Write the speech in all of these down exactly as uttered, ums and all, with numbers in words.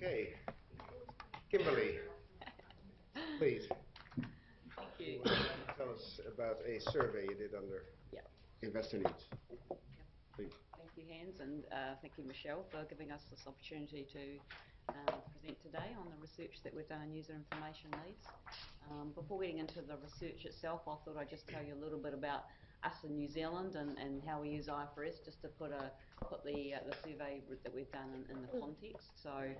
Okay. Kimberly, please. Thank you. Tell us about a survey you did under Yep. Investor Needs. Yep. Please. Thank you, Hans, and uh, thank you, Michelle, for giving us this opportunity to um, present today on the research that we've done on user information needs. Um, before getting into the research itself, I thought I'd just tell you a little bit about us in New Zealand and, and how we use I F R S, just to put a put the uh, the survey that we've done in, in the context. So,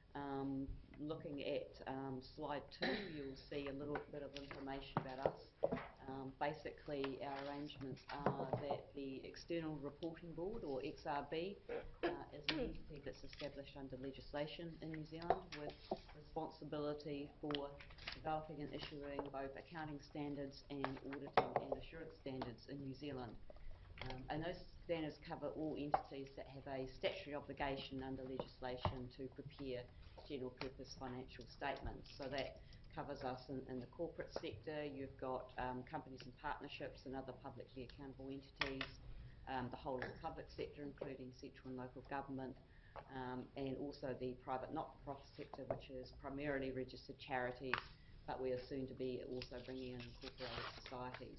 um, looking at um, slide two, you'll see a little bit of information about us. Um, basically, our arrangements are that the External Reporting Board, or X R B, uh, is an entity that's established under legislation in New Zealand with responsibility for developing and issuing both accounting standards and auditing and assurance standards in New Zealand. Um, and those standards cover all entities that have a statutory obligation under legislation to prepare general purpose financial statements. So that covers us in, in the corporate sector. You've got um, companies and partnerships and other publicly accountable entities, um, the whole of the public sector, including central and local government, um, and also the private not-for-profit sector, which is primarily registered charities, but we are soon to be also bringing in incorporated societies.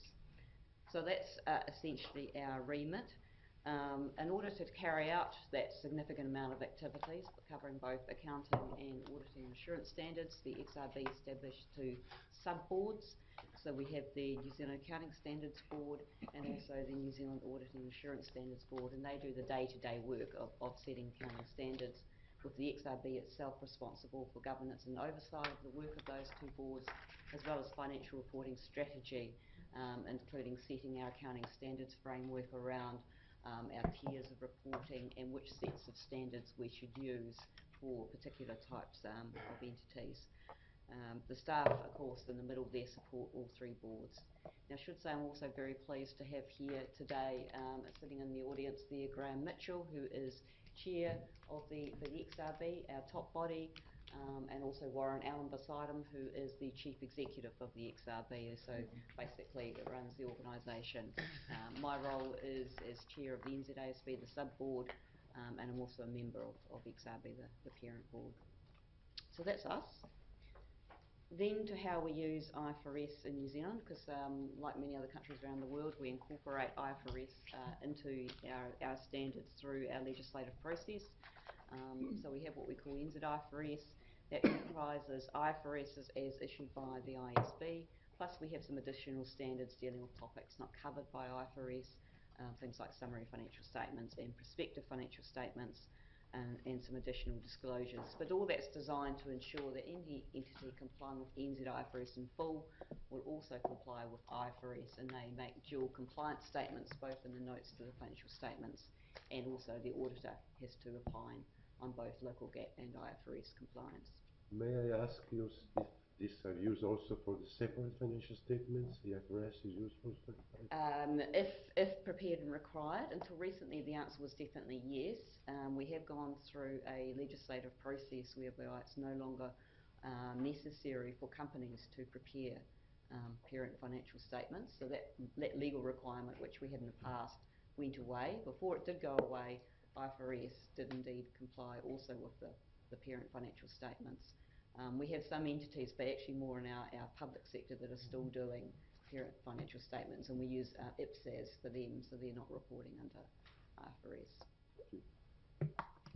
So that's uh, essentially our remit. Um, in order to carry out that significant amount of activities, covering both accounting and auditing and assurance standards, the X R B established two sub-boards. So we have the New Zealand Accounting Standards Board and also the New Zealand Auditing and Assurance Standards Board, and they do the day-to-day work of, of setting accounting standards, with the X R B itself responsible for governance and oversight of the work of those two boards, as well as financial reporting strategy, um, including setting our accounting standards framework around um, our tiers of reporting and which sets of standards we should use for particular types um, of entities. Um, the staff, of course, in the middle there support all three boards. Now, I should say I'm also very pleased to have here today, um, sitting in the audience there, Graham Mitchell, who is Chair of the, the X R B, our top body, um, and also Warren Allen beside him, who is the Chief Executive of the X R B, so basically it runs the organisation. Um, my role is as Chair of the N Z A S B, the sub-board, um, and I'm also a member of, of X R B, the, the parent board. So that's us. Then to how we use I F R S in New Zealand, because um, like many other countries around the world, we incorporate I F R S uh, into our, our standards through our legislative process. Um, so we have what we call N Z I F R S, that comprises I F R S as, as issued by the I S B, plus we have some additional standards dealing with topics not covered by I F R S, uh, things like summary financial statements and prospective financial statements, And, and some additional disclosures. But all that's designed to ensure that any entity complying with N Z I F R S in full will also comply with I F R S, and they make dual compliance statements both in the notes to the financial statements, and also the auditor has to opine on both local GAAP and I F R S compliance. May I ask you if these are used also for the separate financial statements? The I F R S is used for separate? Um, if, if prepared and required. Until recently the answer was definitely yes. Um, we have gone through a legislative process whereby it's no longer um, necessary for companies to prepare um, parent financial statements. So that, that legal requirement, which we had in the past, went away. Before it did go away, I F R S did indeed comply also with the, the parent financial statements. Um, we have some entities, but actually more in our, our public sector, that are still doing parent financial statements, and we use uh, I P S A S for them, so they're not reporting under I F R S.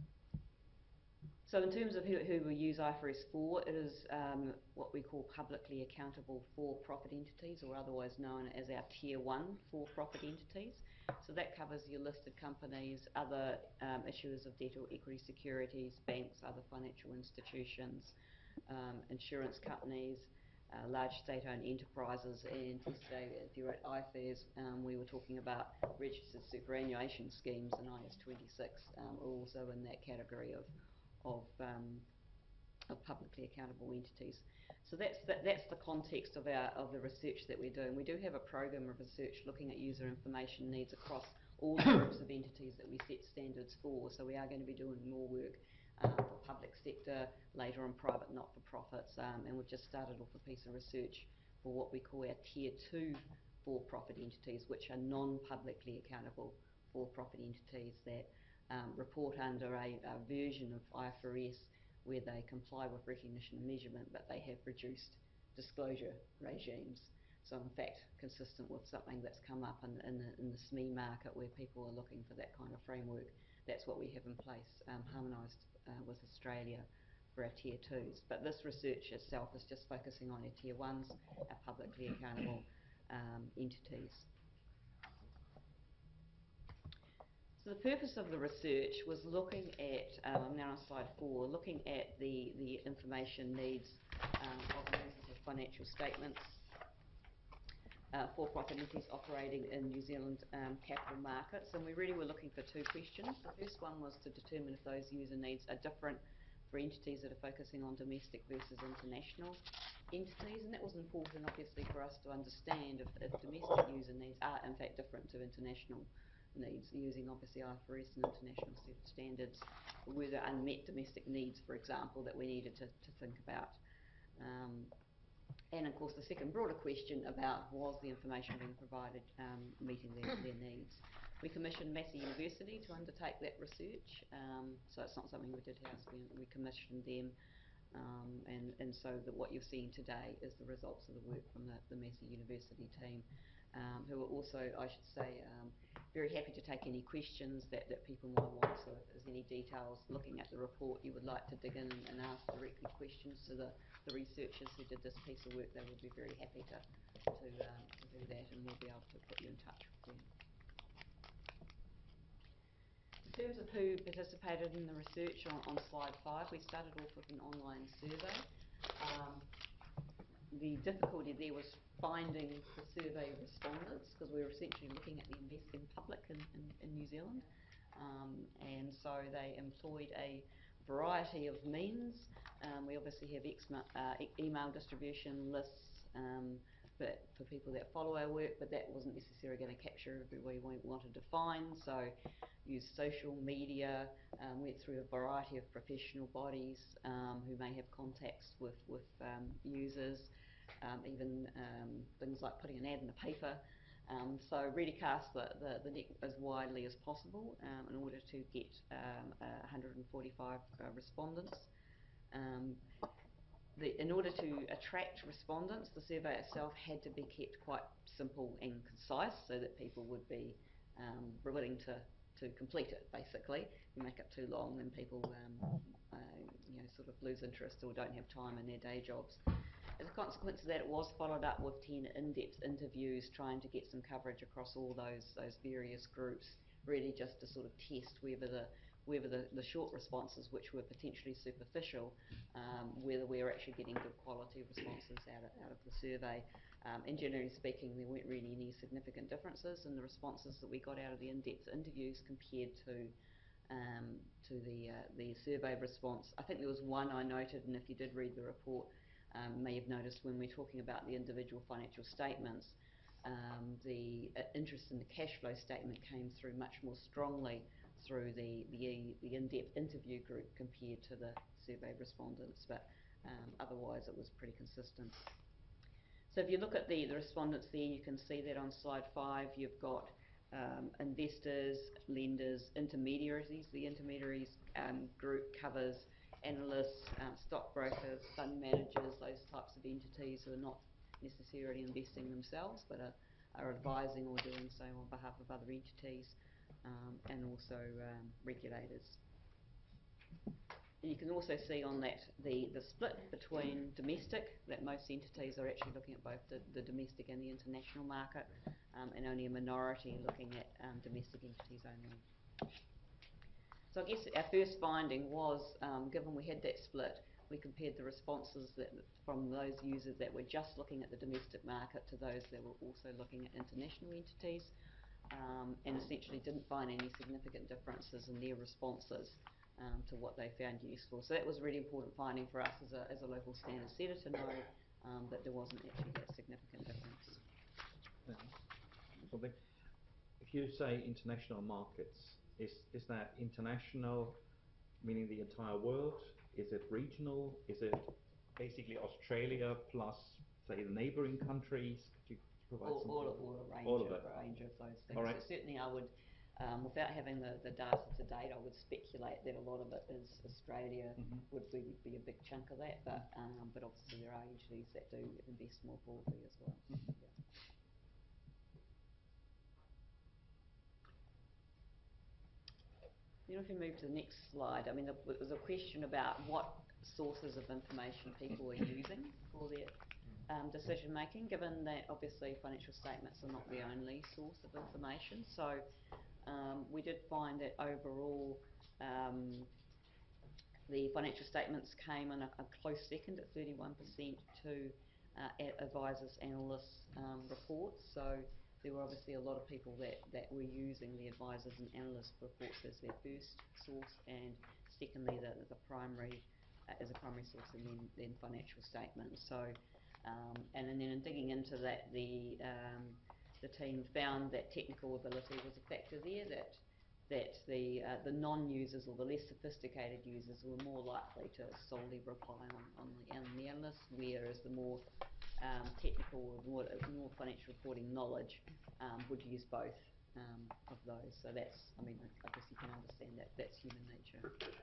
So in terms of who, who we use I F R S for, it is um, what we call publicly accountable for-profit entities, or otherwise known as our Tier one for-profit entities. So that covers your listed companies, other um, issuers of debt or equity securities, banks, other financial institutions, um, insurance companies, uh, large state-owned enterprises, and yesterday, if you were at I F A S, um, we were talking about registered superannuation schemes, and I S twenty-six um, are also in that category of of, um, of publicly accountable entities. So that's that, that's the context of our of the research that we're doing. We do have a program of research looking at user information needs across all the groups of entities that we set standards for. So we are going to be doing more work uh, for public sector, later on private not-for-profits, um, and we've just started off a piece of research for what we call our Tier two for-profit entities, which are non-publicly accountable for-profit entities that Um, report under a, a version of I F R S where they comply with recognition and measurement, but they have reduced disclosure regimes. So in fact, consistent with something that's come up in, in, the, in the S M E market where people are looking for that kind of framework, that's what we have in place, um, harmonised uh, with Australia for our tier twos. But this research itself is just focusing on our tier ones, our publicly accountable um, entities. So the purpose of the research was looking at, um, I'm now on slide four, looking at the, the information needs um, of users of financial statements, uh, for-profit entities operating in New Zealand um, capital markets, and we really were looking for two questions. The first one was to determine if those user needs are different for entities that are focusing on domestic versus international entities, and that was important obviously for us to understand if, if domestic user needs are in fact different to international needs, using obviously I F R S and international set of standards. Were there unmet domestic needs, for example, that we needed to, to think about? Um, and of course the second broader question about was the information being provided um, meeting their, their needs. We commissioned Massey University to undertake that research, um, so it's not something we did house, we, we commissioned them, um, and, and so that what you're seeing today is the results of the work from the, the Massey University team, um, who are also, I should say, um, very happy to take any questions that, that people might want. So if there's any details looking at the report you would like to dig in and, and ask directly questions to the, the researchers who did this piece of work, they would be very happy to, to, um, to do that, and we'll be able to put you in touch with them. In terms of who participated in the research on, on slide five, we started off with an online survey. Um, the difficulty there was finding the survey respondents, because we were essentially looking at the investing public in, in, in New Zealand, um, and so they employed a variety of means. Um, we obviously have ex uh, e email distribution lists um, but for people that follow our work, but that wasn't necessarily going to capture everybody we wanted to find, so used social media, um, went through a variety of professional bodies um, who may have contacts with, with um, users, um, even um, things like putting an ad in the paper. Um, so really cast the, the, the net as widely as possible um, in order to get um, uh, one hundred forty-five uh, respondents. Um, the, in order to attract respondents, the survey itself had to be kept quite simple and concise so that people would be um, willing to, to complete it, basically. If you make it too long, then people um, uh, you know, sort of lose interest or don't have time in their day jobs. As a consequence of that, it was followed up with ten in-depth interviews trying to get some coverage across all those those various groups, really just to sort of test whether the whether the, the short responses, which were potentially superficial, um, whether we were actually getting good quality responses out of, out of the survey. Um, and generally speaking, there weren't really any significant differences in the responses that we got out of the in-depth interviews compared to um, to the uh, the survey response. I think there was one I noted, and if you did read the report, Um, may have noticed when we're talking about the individual financial statements, um, the uh, interest in the cash flow statement came through much more strongly through the, the, the in-depth interview group compared to the survey respondents, but um, otherwise it was pretty consistent. So if you look at the, the respondents there, you can see that on slide five you've got um, investors, lenders, intermediaries. The intermediaries um, group covers analysts, uh, stockbrokers, fund managers, those types of entities who are not necessarily investing themselves but are, are advising or doing so on behalf of other entities, um, and also um, regulators. And you can also see on that the, the split between domestic, that most entities are actually looking at both the, the domestic and the international market, um, and only a minority looking at um, domestic entities only. So I guess our first finding was, um, given we had that split, we compared the responses that, from those users that were just looking at the domestic market to those that were also looking at international entities, um, and essentially didn't find any significant differences in their responses um, to what they found useful. So that was a really important finding for us as a, as a local standard setter to know um, that there wasn't actually that significant difference. Yeah. Something. If you say international markets, Is, is that international, meaning the entire world? Is it regional? Is it basically Australia plus, say, the neighbouring countries? Could you provide All, some all, further- all a range all of, of it. range of those things. All right. So certainly I would Um, without having the, the data to date, I would speculate that a lot of it is Australia Mhm. would be, be a big chunk of that, but um, but obviously there are entities that do invest more broadly as well. Mhm. Yeah. You know, if you move to the next slide, I mean, there was a question about what sources of information people are using for their um, decision making, given that obviously financial statements are not the only source of information. So um, we did find that overall um, the financial statements came in a, a close second at thirty-one percent to uh, advisors, analysts um, reports. So there were obviously a lot of people that, that were using the advisors and analyst reports as their first source, and secondly the, the primary uh, as a primary source, and then, then financial statements. So um, and, and then in digging into that, the um, the team found that technical ability was a factor there, that that the uh, the non-users or the less sophisticated users were more likely to solely rely on, on, the, on the analysts, whereas the more um, technical or more, more financial reporting knowledge um, would use both um, of those. So that's, I mean, I, I guess you can understand that that's human nature.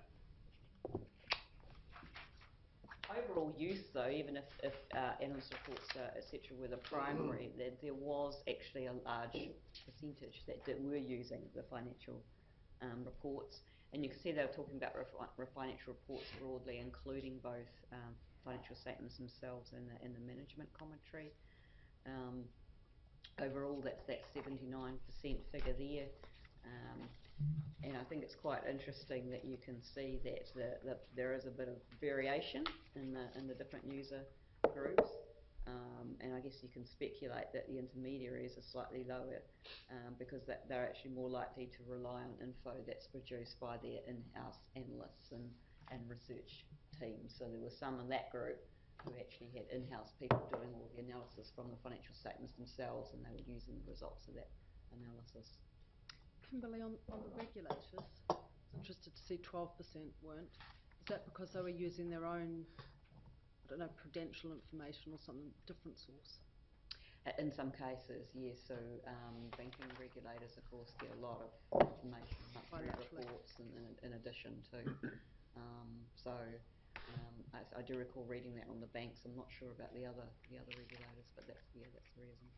Overall use, though, even if, if uh, analyst reports, uh, et cetera, were the primary, there, there was actually a large percentage that, that were using the financial um, reports. And you can see they were talking about refi financial reports broadly, including both um, financial statements themselves and the, and the management commentary. Um, overall, that's that seventy-nine percent figure there. Um, and I think it's quite interesting that you can see that the, the, there is a bit of variation in the, in the different user groups. Um, and I guess you can speculate that the intermediaries are slightly lower um, because that they're actually more likely to rely on info that's produced by their in-house analysts and, and research teams. So there were some in that group who actually had in-house people doing all the analysis from the financial statements themselves, and they were using the results of that analysis. Kimberly, on, on the regulators, I was interested to see twelve percent weren't. Is that because they were using their own, I don't know, prudential information or something, different source? In some cases, yes. So um, banking regulators, of course, get a lot of information, monthly reports, and in, in addition to. Um, so um, I, I do recall reading that on the banks. I'm not sure about the other the other regulators, but that's yeah, that's the reason.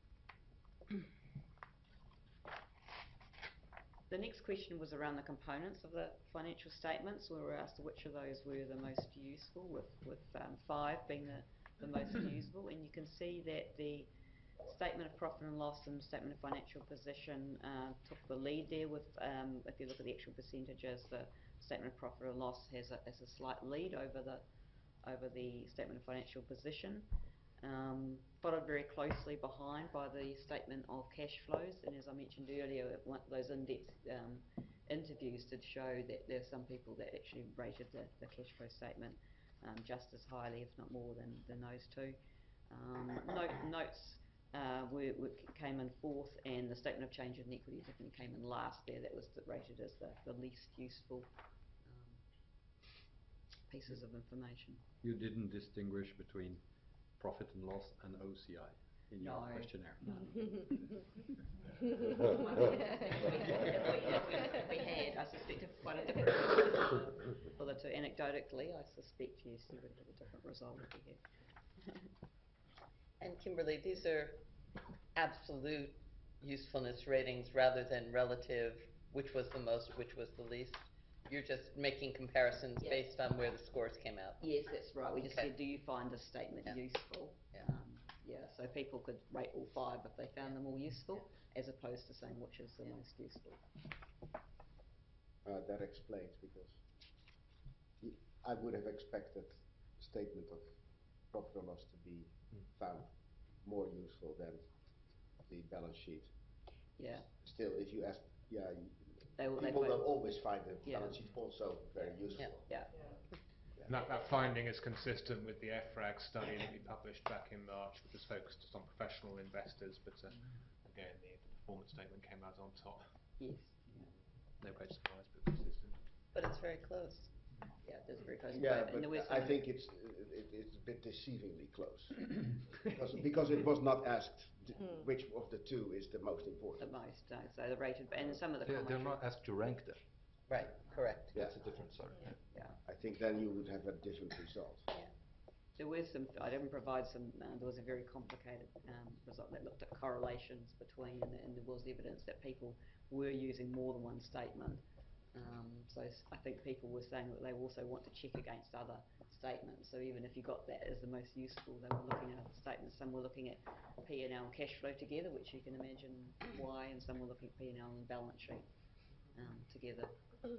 The next question was around the components of the financial statements. We were asked which of those were the most useful, with, with um, five being the, the most useful. And you can see that the statement of profit and loss and statement of financial position uh, took the lead there with, um, if you look at the actual percentages, the statement of profit and loss has a, has a slight lead over the, over the statement of financial position. Um, followed very closely behind by the statement of cash flows, and as I mentioned earlier, one, those in-depth um, interviews did show that there are some people that actually rated the, the cash flow statement um, just as highly, if not more, than, than those two. Um, note, notes uh, were, were, came in fourth, and the statement of change in equity definitely came in last there. That was rated as the, the least useful um, pieces of information. You didn't distinguish between profit and loss and O C I in your No. questionnaire. No. if, we, if, we, if we had, I suspect if quite a different result for the two. Anecdotally, I suspect, yes, you would have a different result if we had. And Kimberly, these are absolute usefulness ratings rather than relative, which was the most, which was the least. You're just making comparisons Yeah. based on where the scores came out. Yes, that's right. We just Okay. said, do you find this statement Yeah. useful? Yeah. Um, yeah, so people could rate all five if they found Yeah. them all useful, as opposed to saying which is the Yeah. most useful. Uh, that explains, because y- I would have expected the statement of profit or loss to be found more useful than the balance sheet. Yeah. Still, if you ask, yeah, y- They will- they people find- will always find the Yeah. balance sheet also very useful. Yeah. And that, that finding is consistent with the F RAG study that we published back in March, which was focused just on professional investors, but uh, again, the, the performance statement came out on top. Yes. No great surprise, but consistent. But it's very close. Yeah, that's very close. Yeah, and there but were I some- think it's, it, it's a bit deceivingly close. because, because it was not asked d- which of the two is the most the important. most, uh, so the rated, and some of the They're, they're commentary. not asked to rank them. Right, correct. Yeah. That's a different story. Yeah. I think then you would have a different result. There were some, I didn't provide some, uh, there was a very complicated um, result that looked at correlations between, and, and there was evidence that people were using more than one statement. Um, so s- I think people were saying that they also want to check against other statements. So even if you got that as the most useful, they were looking at other statements. Some were looking at P and L and cash flow together, which you can imagine why, and some were looking at P and L and balance sheet um, together.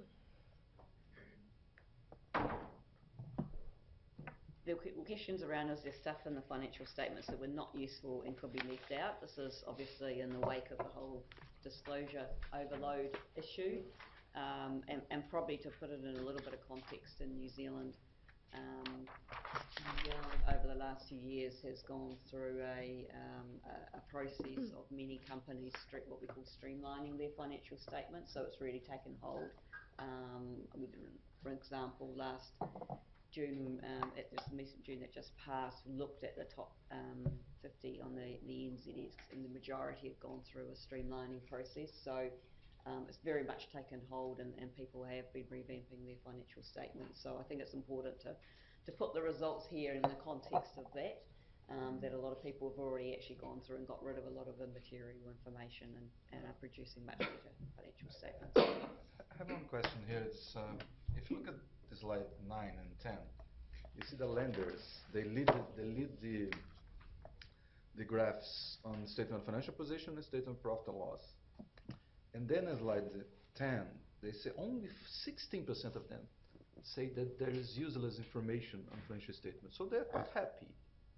There were que- questions around, is there stuff in the financial statements that were not useful and could be left out? This is obviously in the wake of the whole disclosure overload issue. Um, and, and probably to put it in a little bit of context, in New Zealand, um, New Zealand over the last few years has gone through a, um, a, a process of many companies, stre- what we call streamlining their financial statements, so it's really taken hold. Um, we did- for example, last June, um, at this recent June that just passed, looked at the top um, fifty on the, the N Z X, and the majority have gone through a streamlining process. So um, it's very much taken hold, and, and people have been revamping their financial statements. So I think it's important to, to put the results here in the context of that, um, that a lot of people have already actually gone through and got rid of a lot of immaterial information and, and are producing much better financial statements. I have one question here. It's, uh, if you look at the slide nine and ten, you see the lenders, they lead the, they lead the, the graphs on statement of financial position and statement of profit and loss. And then in slide ten, they say only sixteen percent of them say that there is useless information on financial statements. So they're quite happy.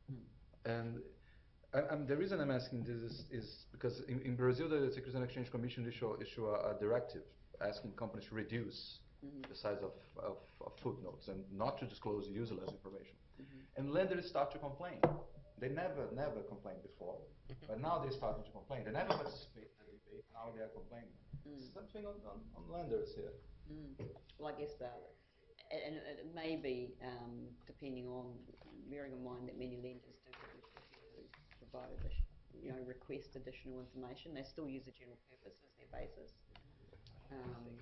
And I, I'm, the reason I'm asking this is, is because in, in Brazil, the Securities and Exchange Commission issue, issue a, a directive asking companies to reduce Mhm. the size of, of, of footnotes and not to disclose useless information. Mhm. And lenders start to complain. They never, never complained before, but now they're starting to complain. They never participated in the debate, now they are complaining. Mm. Something on, on, on lenders here. Mm. Well, I guess that, and it it may be, um, depending on, bearing in mind that many lenders do do provide addition, you know, request additional information. They still use the general purpose as their basis. Um,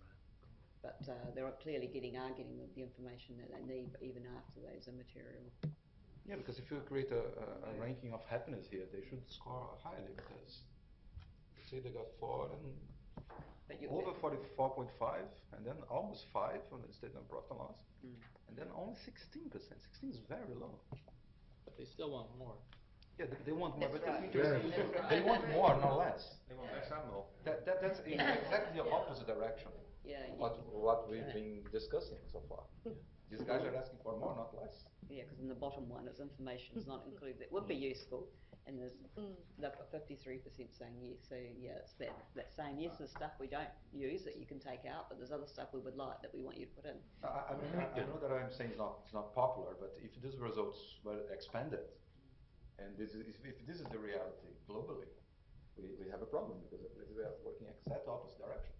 but uh, they're clearly getting, are getting the, the information that they need, but even after those immaterial. Yeah, because if you create a, a, a ranking of happiness here, they should score highly because say they got four and But you, over forty-four point five, and then almost five on the statement of profit and loss, Mm. and then only sixteen percent. sixteen is very low. But they still want more. Yeah, they, they want more, That's but right. that's interesting. That's right. They want more, not less. They want less and more. That, that, that's in exactly the opposite direction. yeah, you- What, what we've been discussing so far. These guys are asking for more, not less. yeah, because in the bottom one, it's information is not included that would be useful, and there's they've got fifty-three percent saying yes. So yeah, it's that that saying yes, there's stuff we don't use that you can take out, but there's other stuff we would like that we want you to put in. I, I mean, I, I know that I'm saying it's not, it's not popular, but if these results were expanded, and this is, if this is the reality globally, we, we have a problem because we are working exact opposite direction.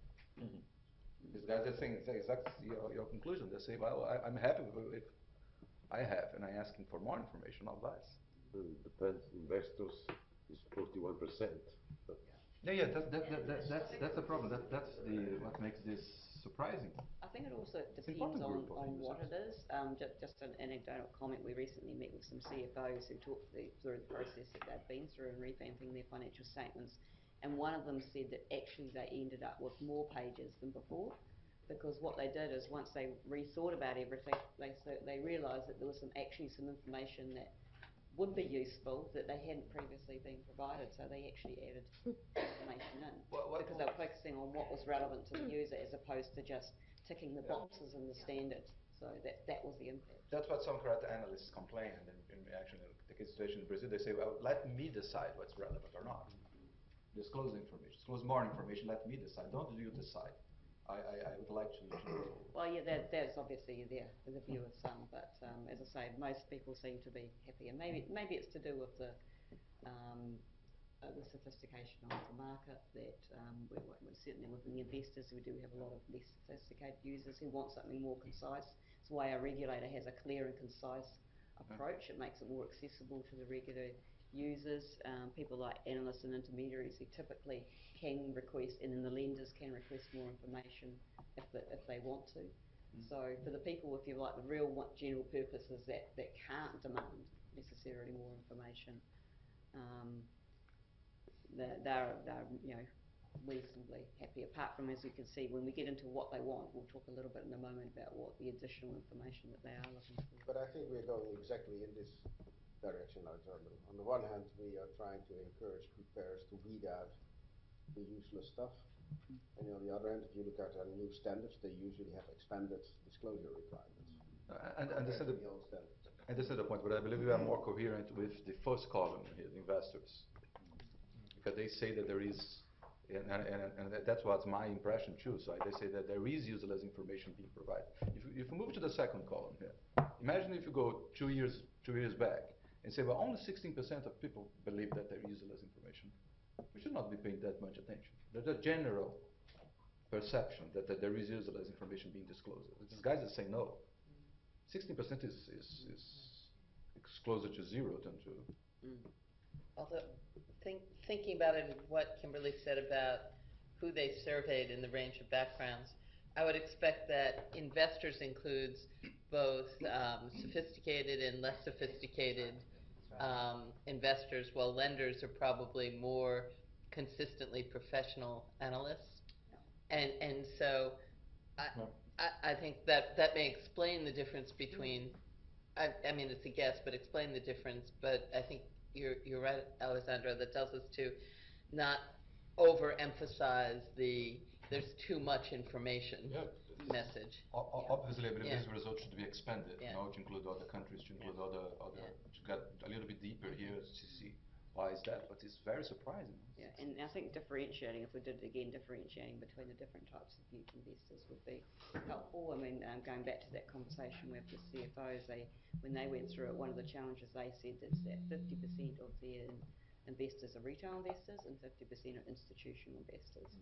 These guys are saying say exactly your, your conclusion. They say, well, I, I'm happy with if I have, and I'm asking for more information, not less. Well, it depends. Investors is forty-one percent. Yeah, yeah, that, that, that, that, that's that's the problem. That that's the what makes this surprising. I think it also an depends important on, group of on what it users. is. Um, just, just an anecdotal comment, we recently met with some C F Os who talked the, through the process that they've been through in revamping their financial statements, and one of them said that actually they ended up with more pages than before, because what they did is once they rethought about everything, they, so they realised that there was some actually some information that would be useful that they hadn't previously been provided, so they actually added information in. What- what- because they were focusing on what was relevant to the user as opposed to just ticking the boxes in the standard. So that, that was the impact. That's what some credit analysts complain, and then in reaction to the case situation in Brazil, they say, well, let me decide what's relevant or not. Disclose information, disclose more information, let me decide. Don't you decide. I, I, I would like to, to know. Well, yeah, that, that's obviously the, the view of some, but um, as I say, most people seem to be happy, and maybe maybe it's to do with the um, uh, the sophistication of the market that um, we're, we're certainly within the investors, we do have a lot of less sophisticated users who want something more concise. It's why our regulator has a clear and concise approach. It makes it more accessible to the regular users. Um, people like analysts and intermediaries who typically can request, and then the lenders can request more information if, the, if they want to. Mm. So for the people, if you like, the real general purposes that, that can't demand necessarily more information, um, they're, they're, they're, you know, reasonably happy. Apart from, as you can see, when we get into what they want, we'll talk a little bit in a moment about what the additional information that they are looking for. But I think we're going exactly in this direction, Alexander. On the one hand, we are trying to encourage preparers to weed out the useless stuff. And on the other hand, if you look at our new standards, they usually have expanded disclosure requirements. Uh, and, and, this is the, the old standards. and this is the point, but I believe we are more coherent with the first column here, the investors. Because they say that there is, and, and, and that's what's my impression too, so they say that there is useless information being provided. If, if you move to the second column here, imagine if you go two years, two years back and say, well, only sixteen percent of people believe that there is useless information. We should not be paying that much attention. There's a general perception that, that there is useless information being disclosed. These guys that say no. sixteen percent is, is, is, is closer to zero than to... Mm. Although, think, thinking about it, what Kimberly said about who they surveyed in the range of backgrounds, I would expect that investors includes both um, sophisticated and less sophisticated um, investors, while lenders are probably more consistently professional analysts. And, and so I, I, I think that, that may explain the difference between, I, I mean, it's a guess, but explain the difference. But I think you're, you're right, Alessandro, that tells us to not overemphasize the there's too much information yeah, message. O o Yeah. Obviously, I believe Yeah. this result should be expanded, Yeah. you know, to include other countries, to include Yeah. other, other Yeah. to get a little bit deeper here to see why is that, but it's very surprising. Yeah, and I think differentiating, if we did it again, differentiating between the different types of youth investors would be helpful. I mean, um, going back to that conversation with the C F Os, they, when they went through it, one of the challenges they said is that fifty percent of their investors are retail investors and fifty percent are institutional investors.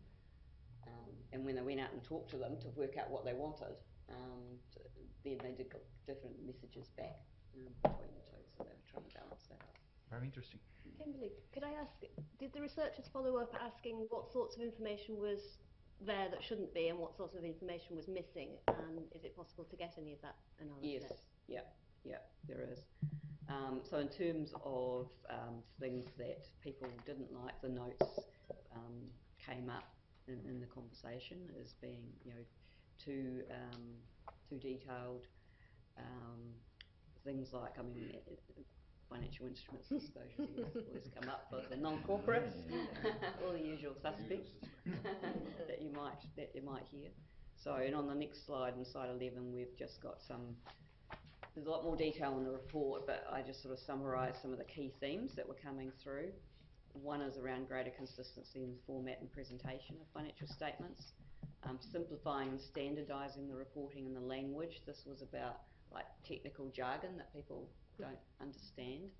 Um, and when they went out and talked to them to work out what they wanted, um, then they did get different messages back um, between the two, so they were trying to balance that out. Very interesting. Kimberly, could I ask, did the researchers follow up asking what sorts of information was there that shouldn't be and what sorts of information was missing? And is it possible to get any of that analysis? Yes, yeah, yeah, there is. Um, so in terms of um, things that people didn't like, the notes um, came up in, in the conversation as being, you know, too um, too detailed. Um, things like, I mean, it, it, financial instruments disclosure always come up for the non-corporates, all the usual suspects that you might that you might hear. So, and on the next slide, in slide eleven, we've just got some. There's a lot more detail in the report, but I just sort of summarised some of the key themes that were coming through. One is around greater consistency in the format and presentation of financial statements, um, simplifying and standardising the reporting and the language. This was about like technical jargon that people don't understand.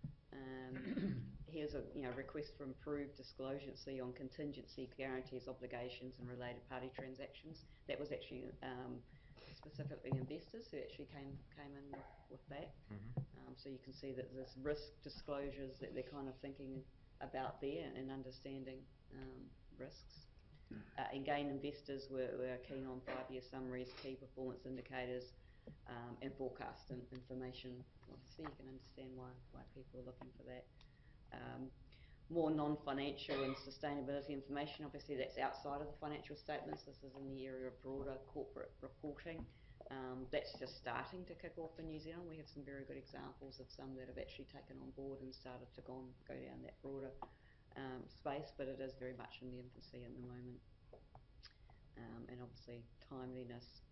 Um, here's a you know request for improved disclosure on contingency, guarantees, obligations, and related party transactions. That was actually um, specifically investors who actually came came in with, with that. Mm-hmm. Um, so you can see that there's risk disclosures that they're kind of thinking about there and understanding um, risks. Uh, again, investors were, were keen on five-year summaries, key performance indicators, um, and forecast in, information. Obviously, you can understand why, why people are looking for that. Um, more non-financial and sustainability information. Obviously, that's outside of the financial statements. This is in the area of broader corporate reporting. Um, that's just starting to kick off in New Zealand. We have some very good examples of some that have actually taken on board and started to go, on, go down that broader um, space, but it is very much in the infancy at the moment. Um, and obviously, timeliness.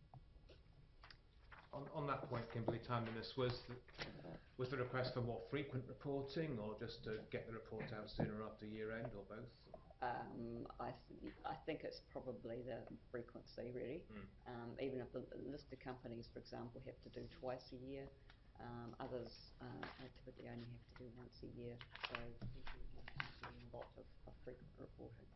On, on that point, Kimberly, timeliness, was the, was the request for more frequent reporting or just to get the report out sooner after year end, or both? Um, I, th I think it's probably the frequency, really. Mm. Um, even if the listed companies, for example, have to do twice a year, Um, others uh, I typically only have to do once a year, so people do doing a lot of, of frequent reporting.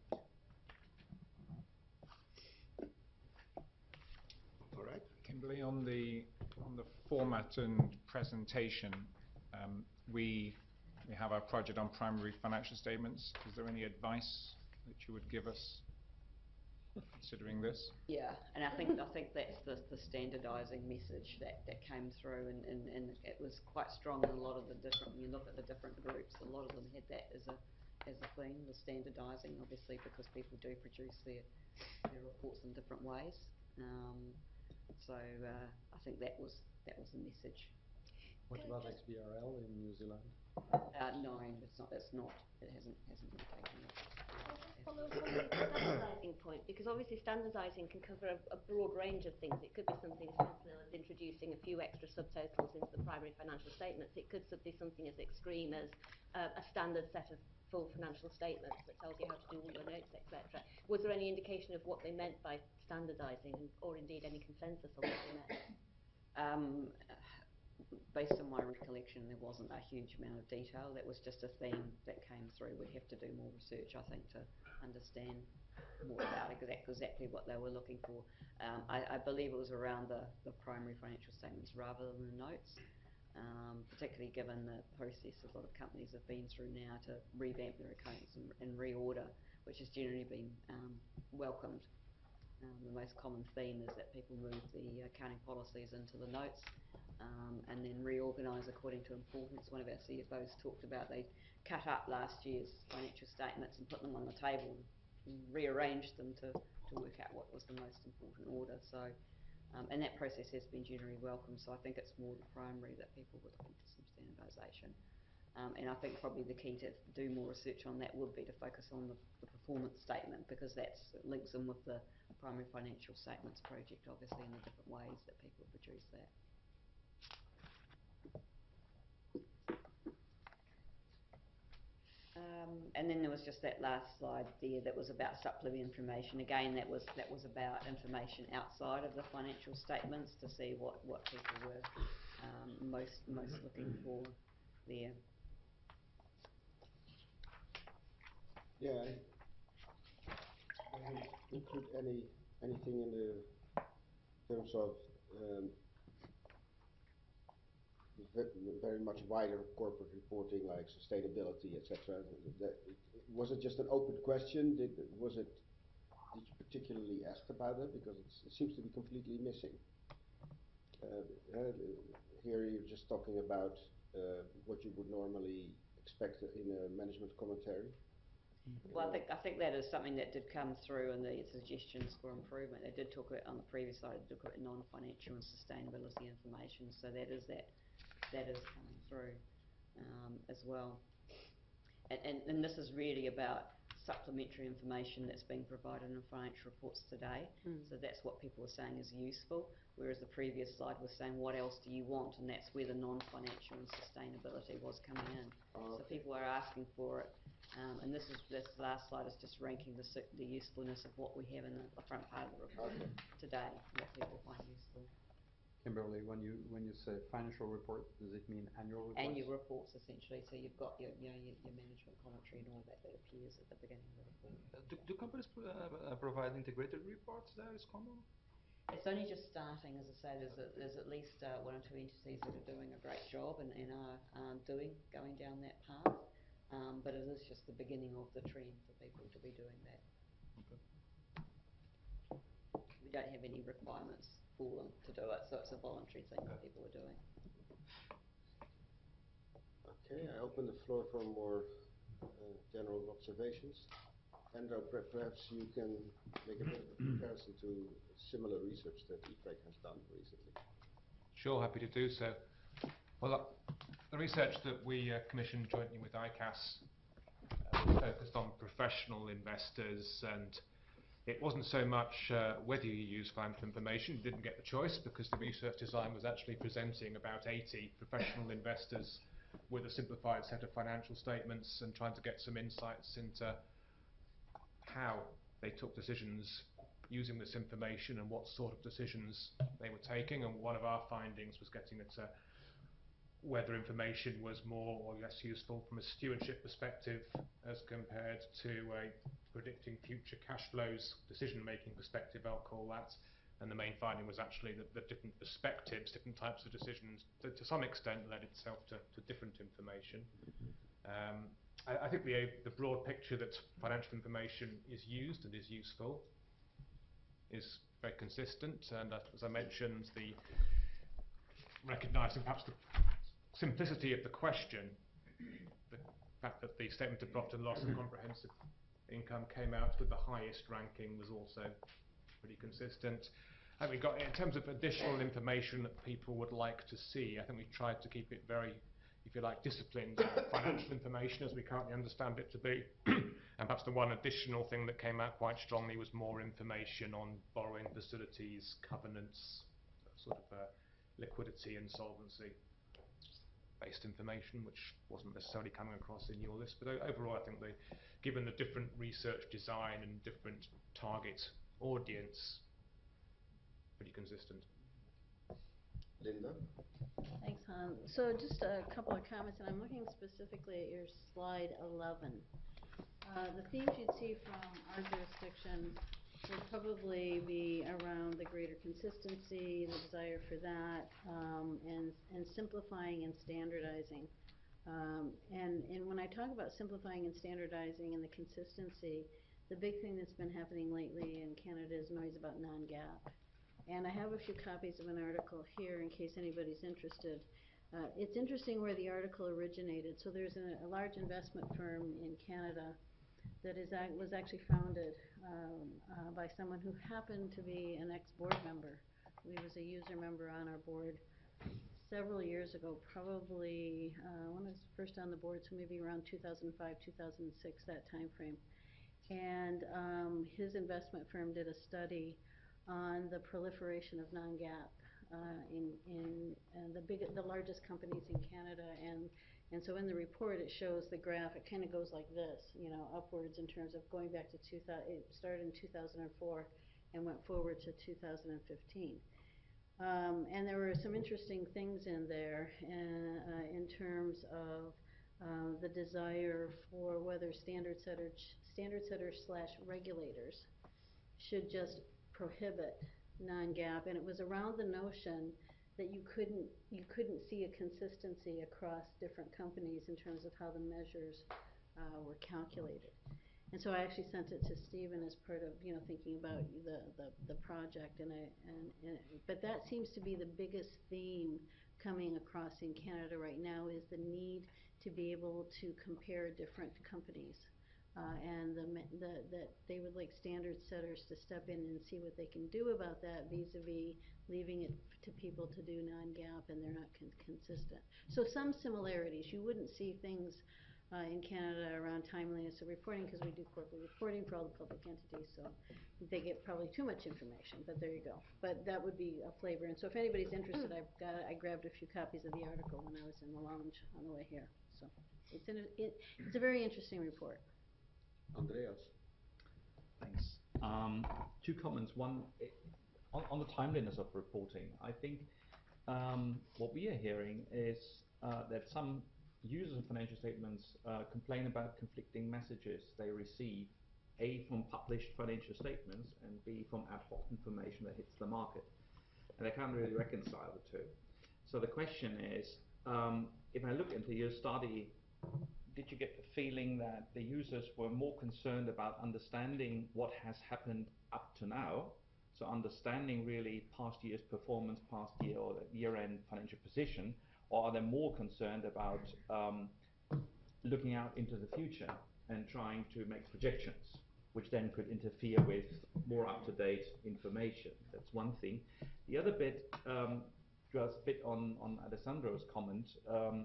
All right, Kimberly, on the on the format and presentation, um, we we have our project on primary financial statements. Is there any advice that you would give us considering this? Yeah, and I think I think that's the, the standardising message that, that came through, and, and, and it was quite strong in a lot of the different. When you look at the different groups, a lot of them had that as a as a theme, the standardising, obviously because people do produce their their reports in different ways. Um, so uh, I think that was that was the message. What about X B R L in New Zealand? Uh, no, it's not. It's not. It hasn't hasn't been taken yet. Follow up on the standardising point, because obviously standardising can cover a, a broad range of things. It could be something as simple as introducing a few extra subtotals into the primary financial statements. It could be something as extreme as uh, a standard set of full financial statements that tells you how to do all your notes, et cetera. Was there any indication of what they meant by standardising, or indeed any consensus on what they meant? Um, based on my recollection, there wasn't a huge amount of detail. That was just a theme that came through. We'd have to do more research, I think, to understand more about exact, exactly what they were looking for. Um, I, I believe it was around the, the primary financial statements rather than the notes, um, particularly given the process a lot of companies have been through now to revamp their accounts and, and reorder, which has generally been um, welcomed. Um, the most common theme is that people move the accounting policies into the notes um, and then reorganise according to importance. One of our C F Os talked about they cut up last year's financial statements and put them on the table and rearranged them to, to work out what was the most important order. So, um, and that process has been generally welcomed, so I think it's more the primary that people were looking for some standardisation. Um, and I think probably the key to do more research on that would be to focus on the, the performance statement, because that's it links in with the primary financial statements project, obviously, in the different ways that people produce that. Um, and then there was just that last slide there that was about supplementary information. Again, that was that was about information outside of the financial statements to see what, what people were um, most most looking for there. Yeah, I haven't include any anything in the terms of um, very much wider corporate reporting like sustainability, et cetera. Was it just an open question? Did was it? Did you particularly ask about it? Because it's, it seems to be completely missing. Uh, uh, here you're just talking about uh, what you would normally expect in a management commentary. Well, I think I think that is something that did come through in the suggestions for improvement. They did talk about on the previous slide. They talk about non-financial and sustainability information. So that is that that is coming through um, as well. And, and and this is really about supplementary information that's being provided in financial reports today. Mm. So that's what people are saying is useful. Whereas the previous slide was saying, what else do you want? And that's where the non-financial and sustainability was coming in. Oh, okay. So people are asking for it. Um, and this is this last slide is just ranking the the usefulness of what we have in the, the front part of the report okay. today, what people find useful. Kimberly, when you when you say financial report, does it mean annual reports? Annual reports, essentially. So you've got your you know your, your management commentary and all that that appears at the beginning of the report. Uh, do, do companies pro uh, provide integrated reports there as common? It's only just starting, as I say. There's a, there's at least uh, one or two entities that are doing a great job and, and are um, doing going down that path. Um, but it is just the beginning of the trend for people to be doing that. Okay. We don't have any requirements for them to do it, so it's a voluntary thing that people are doing. Okay, I open the floor for more uh, general observations. Andrew, perhaps you can make a bit of a comparison to similar research that E F R A G has done recently. Sure, happy to do so. Well, uh, the research that we uh, commissioned jointly with I C A S uh, was focused on professional investors, and it wasn't so much uh, whether you use financial information. You didn't get the choice because the research design was actually presenting about eighty professional investors with a simplified set of financial statements and trying to get some insights into how they took decisions using this information and what sort of decisions they were taking. And one of our findings was getting at uh, whether information was more or less useful from a stewardship perspective as compared to a predicting future cash flows decision-making perspective, I'll call that. And the main finding was actually that the different perspectives, different types of decisions, to, to some extent led itself to, to different information. Um, I, I think the, the broad picture that financial information is used and is useful is very consistent, and uh, as I mentioned, the recognising perhaps the simplicity of the question, the fact that the statement of profit and loss and comprehensive income came out with the highest ranking was also pretty consistent. And we got, in terms of additional information that people would like to see, I think we've tried to keep it very, if you like, disciplined financial information as we currently understand it to be. And perhaps the one additional thing that came out quite strongly was more information on borrowing facilities, covenants, sort of uh, liquidity and solvency based information, which wasn't necessarily coming across in your list. But overall, I think they, given the different research design and different target audience, pretty consistent. Linda? Thanks, Han. So just a couple of comments, and I'm looking specifically at your slide eleven. Uh, the themes you'd see from our jurisdiction would probably be around the greater consistency, the desire for that, um, and, and simplifying and standardizing. Um, and, and when I talk about simplifying and standardizing and the consistency, the big thing that's been happening lately in Canada is noise about non-GAAP. And I have a few copies of an article here in case anybody's interested. Uh, it's interesting where the article originated. So there's a, a large investment firm in Canada that is act, was actually founded um, uh, by someone who happened to be an ex-board member. He was a user member on our board several years ago, probably uh, when I was first on the board, so maybe around two thousand five, two thousand six, that time frame. And um, his investment firm did a study on the proliferation of non-GAAP uh, in, in uh, the big, the largest companies in Canada. And, and so in the report, it shows the graph. It kind of goes like this, you know, upwards in terms of going back to two thousand. It started in two thousand four and went forward to two thousand fifteen. Um, and there were some interesting things in there uh, uh, in terms of uh, the desire for whether standard setters, standard setters slash regulators should just prohibit non-GAAP, and it was around the notion that you couldn't you couldn't see a consistency across different companies in terms of how the measures uh, were calculated. And so I actually sent it to Stephen as part of, you know, thinking about the, the, the project, and, I, and, and but that seems to be the biggest theme coming across in Canada right now, is the need to be able to compare different companies. Uh, and the, the, that they would like standard setters to step in and see what they can do about that, vis-a-vis leaving it to people to do non-GAAP, and they're not con consistent. So some similarities. You wouldn't see things uh, in Canada around timeliness of reporting, because we do quarterly reporting for all the public entities, so they get probably too much information, but there you go. But that would be a flavor. And so if anybody's interested, I've got, I grabbed a few copies of the article when I was in the lounge on the way here. So it's, in a, it, it's a very interesting report. Andreas. Thanks. Um, two comments. One, eh, on, on the timeliness of reporting. I think um, what we are hearing is uh, that some users of financial statements uh, complain about conflicting messages they receive, A, from published financial statements, and B, from ad hoc information that hits the market. And they can't really reconcile the two. So the question is, um, if I look into your study, did you get the feeling that the users were more concerned about understanding what has happened up to now, so understanding really past year's performance, past year or the year-end financial position, or are they more concerned about um, looking out into the future and trying to make projections, which then could interfere with more up-to-date information? That's one thing. The other bit, um, just a bit on, on Alessandro's comment, um,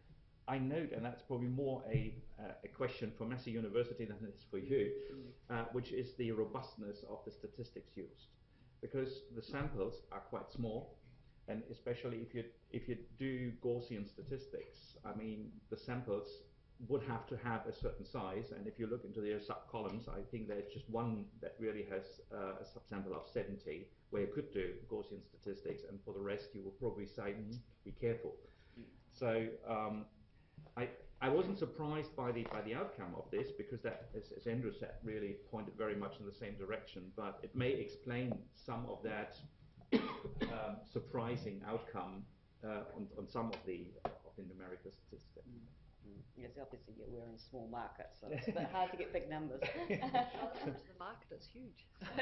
I note, and that's probably more a, uh, a question for Massey University than it is for you, uh, which is the robustness of the statistics used. Because the samples are quite small, and especially if you, if you do Gaussian statistics, I mean, the samples would have to have a certain size, and if you look into their sub-columns, I think there's just one that really has uh, a subsample of seventy, where you could do Gaussian statistics, and for the rest you will probably say, mm, be careful. So um, I, I wasn't surprised by the, by the outcome of this, because that, as, as Andrew said, really pointed very much in the same direction, but it may explain some of that um, surprising outcome uh, on, on some of the, of the numerical statistics. Mm. Yes, obviously yeah, we're in a small market, so it's a bit hard to get big numbers. Relative to the market, it's huge.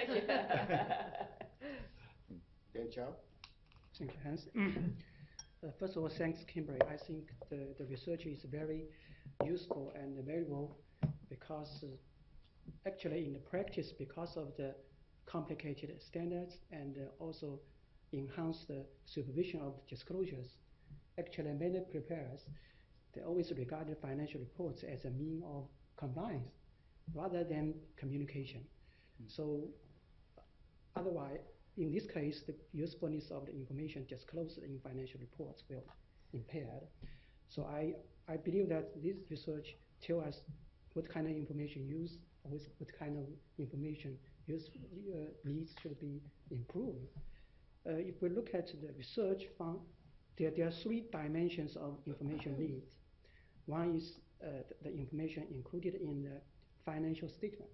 Dan Chow? Thank you, Hans. uh, first of all, thanks, Kimberly. I think the, the research is very useful and valuable because uh, actually in the practice, because of the complicated standards and uh, also enhance the supervision of disclosures, actually many preparers, they always regard the financial reports as a mean of compliance rather than communication. Mm. So otherwise, in this case, the usefulness of the information disclosed in financial reports will impaired. So I, I believe that this research tells us what kind of information use, what, what kind of information use uh, needs should be improved. Uh, if we look at the research found, there, there are three dimensions of information needs. One is uh, the, the information included in the financial statement.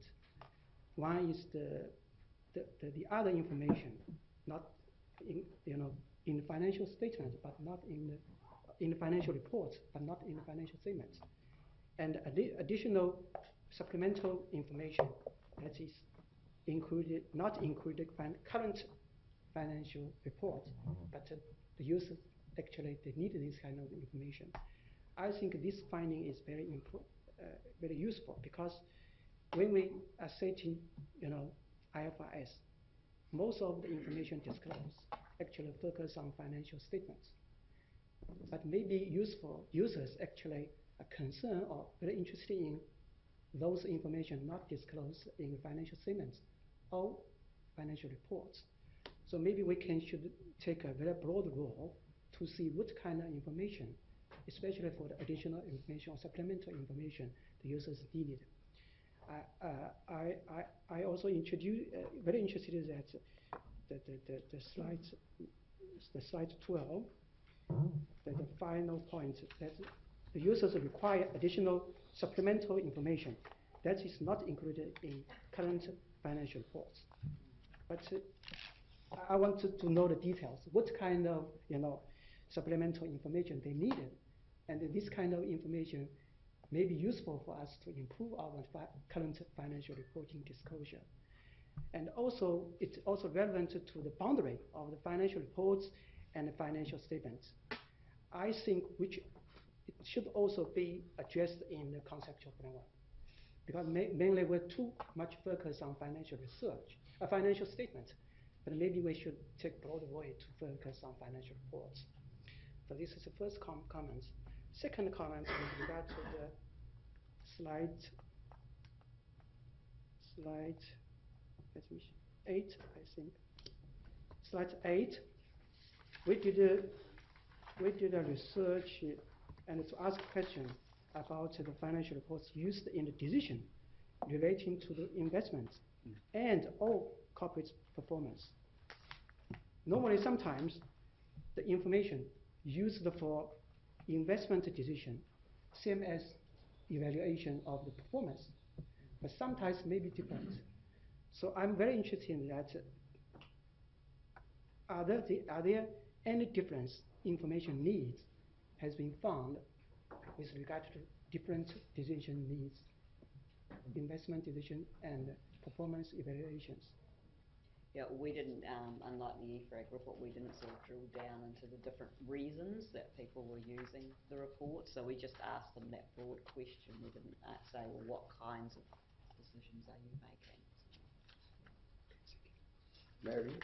One is the The, the, the other information, not in, you know, in the financial statement, but not in the, in the financial reports, but not in the financial statements. And addi additional supplemental information that is included, not included fin current financial reports, but uh, the users actually, they need this kind of information. I think this finding is very important, uh, very useful, because when we are setting, you know, I F R S, most of the information disclosed actually focus on financial statements. But maybe useful users actually are concerned or very interested in those information not disclosed in financial statements or financial reports. So maybe we can should take a very broad role to see what kind of information, especially for the additional information or supplemental information the users needed. Uh, uh, I, I, I also introduce, uh, very interested in that the, the, the, the slide, the slide twelve, the, the final point that the users require additional supplemental information that is not included in current financial reports. But uh, I want to, to know the details. What kind of, you know, supplemental information they needed, and this kind of information may be useful for us to improve our fi current financial reporting disclosure. And also, it's also relevant to the boundary of the financial reports and the financial statements. I think which it should also be addressed in the conceptual framework, because ma mainly we're too much focused on financial research, a uh, financial statement, but maybe we should take broader way to focus on financial reports. So this is the first com comment. Second comment with regard to the slide, slide, let me eight, I think. Slide eight. We did a, we did a research and to ask questions about the financial reports used in the decision relating to the investments mm. and all corporate performance. Normally, sometimes the information used for investment decision, same as evaluation of the performance, but sometimes may be different. So I'm very interested in that. Are there, the, are there any difference information needs has been found with regard to different decision needs, investment decision and performance evaluations? Yeah, we didn't, um, unlike the E F R A G report, we didn't sort of drill down into the different reasons that people were using the report. So we just asked them that broad question. We didn't uh, say, well, what kinds of decisions are you making? Mary?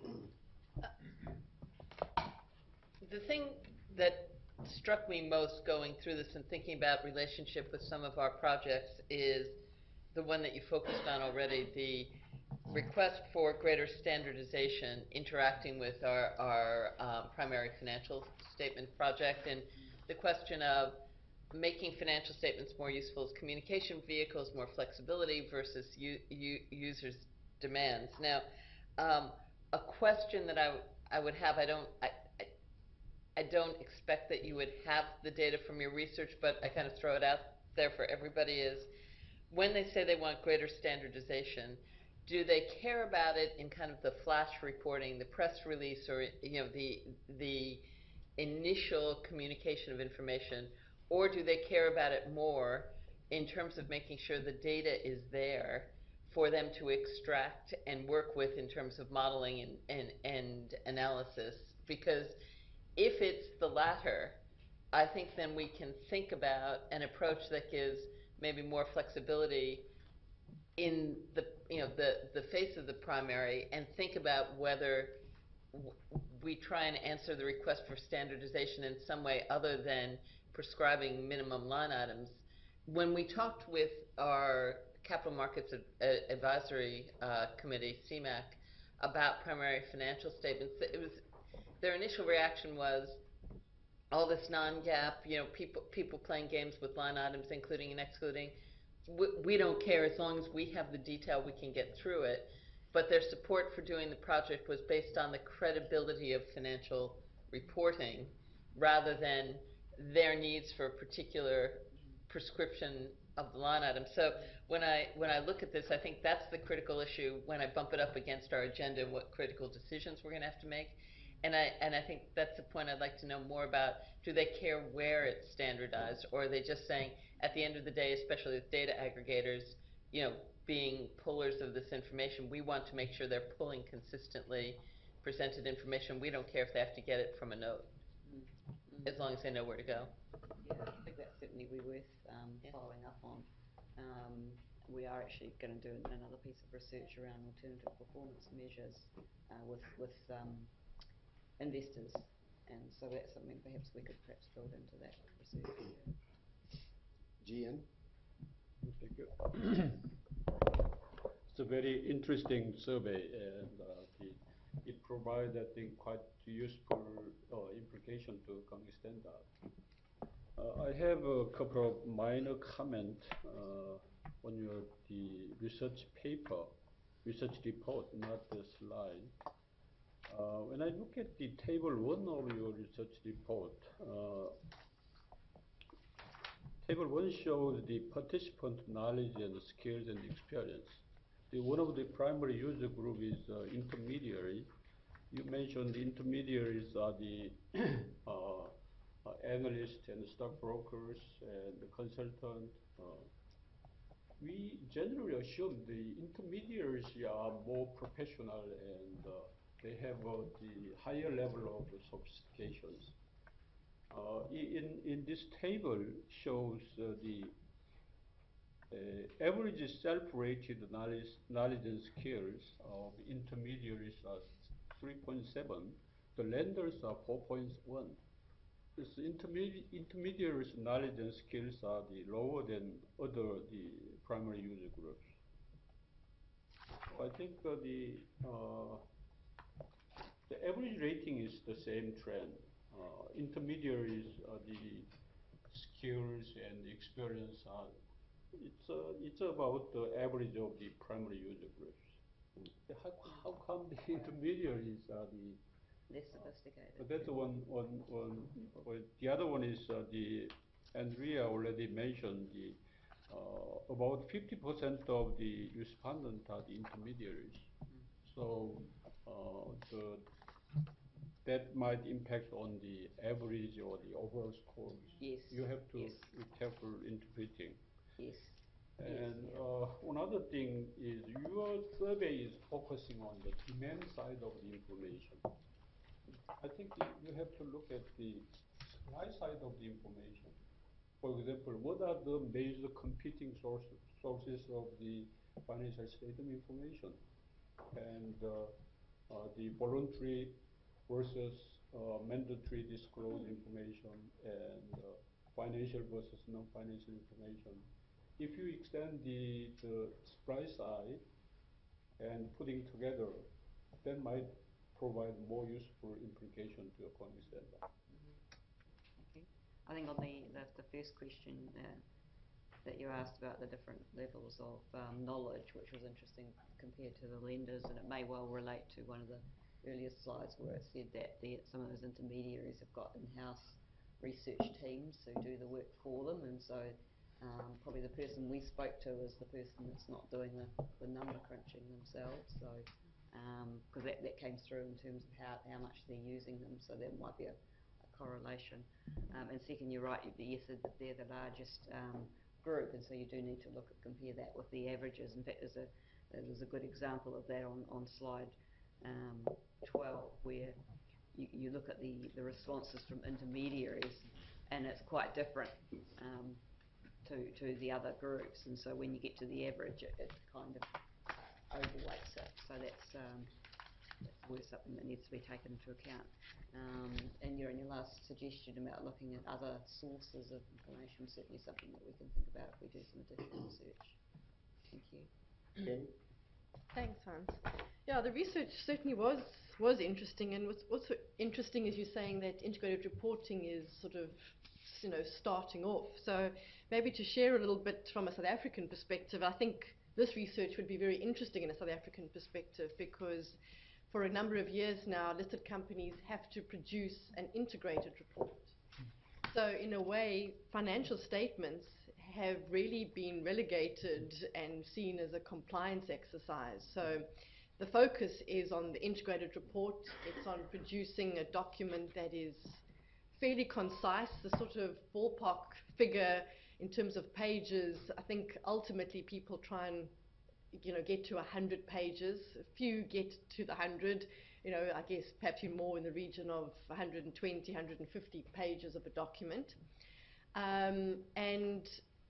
The thing that struck me most going through this and thinking about relationship with some of our projects is the one that you focused on already, the request for greater standardization interacting with our, our um, primary financial statement project, and the question of making financial statements more useful as communication vehicles, more flexibility versus users' demands. Now, um, a question that I, I would have, I don't, I, I, I don't expect that you would have the data from your research, but I kind of throw it out there for everybody is, when they say they want greater standardization, do they care about it in kind of the flash reporting, the press release, or you know the the initial communication of information, or do they care about it more in terms of making sure the data is there for them to extract and work with in terms of modeling and, and, and analysis? Because if it's the latter, I think then we can think about an approach that gives maybe more flexibility in the you know the the face of the primary, and think about whether w- we try and answer the request for standardization in some way other than prescribing minimum line items. When we talked with our Capital Markets Ad- Ad- Advisory uh, Committee, C M A C, about primary financial statements, it was their initial reaction was all this non-GAAP, you know, people people playing games with line items, including and excluding. We, we don't care as long as we have the detail, we can get through it. But their support for doing the project was based on the credibility of financial reporting rather than their needs for a particular prescription of the line item. So when I when I look at this, I think that's the critical issue when I bump it up against our agenda and what critical decisions we're going to have to make. And I and I think that's the point I'd like to know more about. Do they care where it's standardized, or are they just saying, at the end of the day, especially with data aggregators, you know, being pullers of this information, we want to make sure they're pulling consistently presented information. We don't care if they have to get it from a note, Mm. as long as they know where to go. Yeah, I think that's certainly be worth um, Yeah. following up on. Um, we are actually going to do another piece of research around alternative performance measures uh, with with um, investors, and so that's something perhaps we could perhaps build into that research. G N? Thank you. It's a very interesting survey, and uh, the, it provides, I think, quite useful uh, implication to Economic Standard. Uh, I have a couple of minor comments uh, on your the research paper, research report, not the slide. Uh, when I look at the table one of your research report, uh, table one shows the participant knowledge and skills and experience. The, one of the primary user group is uh, intermediary. You mentioned the intermediaries are the uh, uh, analysts and stockbrokers and the consultant. Uh, we generally assume the intermediaries are more professional and uh, they have uh, the higher level of sophistications. Uh, in, in this table shows uh, the uh, average self-rated knowledge, knowledge and skills of intermediaries are three point seven. The lenders are four point one. This intermedi intermediaries' knowledge and skills are the lower than other the primary user groups. So I think uh, the uh, the average rating is the same trend. Uh, intermediaries, uh, the skills and the experience are it's uh, it's about the average of the primary user groups. How, how come the intermediaries are the Less sophisticated. Uh, that's one, one, one, one. The other one is uh, the, Andrea already mentioned the, uh, about fifty percent of the respondents are the intermediaries. Mm. So uh, the, that might impact on the average or the overall scores. Yes. You have to Yes. be careful interpreting. Yes. And Yes, yeah. uh, another thing is your survey is focusing on the demand side of the information. I think the, you have to look at the supply side of the information. For example, what are the major competing source, sources of the financial statement information? And uh, uh, the voluntary versus uh, mandatory disclosed information, and uh, financial versus non-financial information. If you extend the, the supply side and putting together, that might provide more useful implication to Economic Standard. Okay. I think on the, the, the first question uh, that you asked about the different levels of um, knowledge, which was interesting compared to the lenders, and it may well relate to one of the earlier slides where it said that the, some of those intermediaries have got in-house research teams who do the work for them, and so um, probably the person we spoke to is the person that's not doing the, the number crunching themselves. So because um, that, that came through in terms of how, how much they're using them, so there might be a, a correlation. Um, and second, you're right, you said that they're the largest um, group, and so you do need to look at compare that with the averages. In fact, there's a there's a good example of that on, on slide um, twelve, where you, you look at the, the responses from intermediaries, and it's quite different um, to, to the other groups, and so when you get to the average, it, it kind of overweights it. So that's, um, that's always something that needs to be taken into account. Um, and your, in your last suggestion about looking at other sources of information, certainly something that we can think about if we do some additional research. Thank you. Okay. Thanks, Hans. Yeah, the research certainly was was interesting, and what's also interesting is you're saying that integrated reporting is sort of, you know, starting off. So maybe to share a little bit from a South African perspective, I think this research would be very interesting in a South African perspective, because for a number of years now, listed companies have to produce an integrated report. So in a way, financial statements have really been relegated and seen as a compliance exercise. So the focus is on the integrated report. It's on producing a document that is fairly concise, the sort of ballpark figure in terms of pages. I think ultimately people try and, you know, get to one hundred pages. A few get to the one hundred. You know, I guess perhaps you're more in the region of one hundred twenty, one hundred fifty pages of a document. Um, and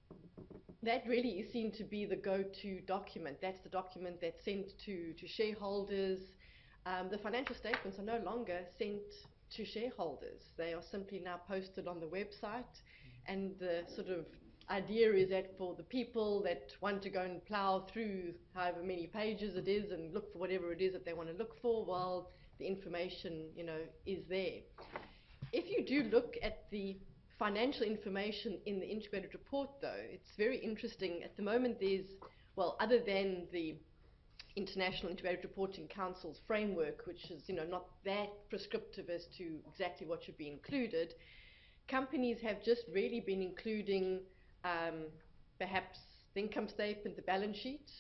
that really is seen to be the go-to document. That's the document that's sent to, to shareholders. Um, the financial statements are no longer sent to shareholders. They are simply now posted on the website, and the sort of idea is that for the people that want to go and plow through however many pages it is and look for whatever it is that they want to look for, well, the information, you know, is there. If you do look at the financial information in the integrated report, though, it's very interesting. At the moment, there's, well, other than the International Integrated Reporting Council's framework, which is, you know, not that prescriptive as to exactly what should be included, companies have just really been including um, perhaps the income statement, the balance sheet,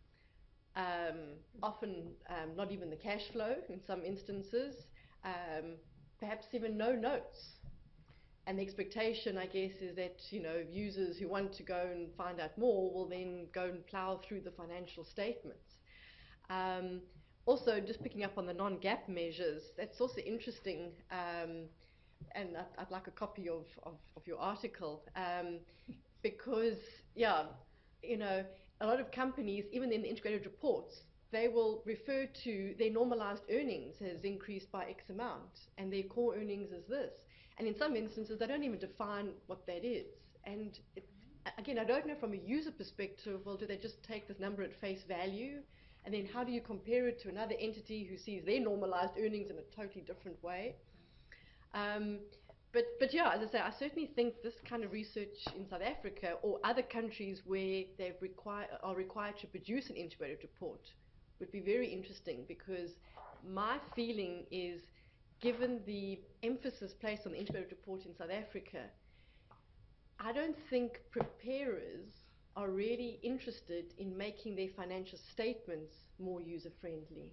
um, often um, not even the cash flow in some instances, um, perhaps even no notes. And the expectation, I guess, is that, you know, users who want to go and find out more will then go and plow through the financial statements. Um, also, just picking up on the non-GAAP measures, that's also interesting, um, and I'd, I'd like a copy of, of, of your article, um, because, yeah, you know, a lot of companies, even in the integrated reports, they will refer to their normalized earnings has increased by X amount, and their core earnings is this. And in some instances, they don't even define what that is. And it, again, I don't know from a user perspective, well, do they just take this number at face value? And then how do you compare it to another entity who sees their normalized earnings in a totally different way? Um, but, but yeah, as I say, I certainly think this kind of research in South Africa or other countries where they require, are required to produce an integrated report would be very interesting, because my feeling is, given the emphasis placed on the integrated report in South Africa, I don't think preparers are really interested in making their financial statements more user-friendly.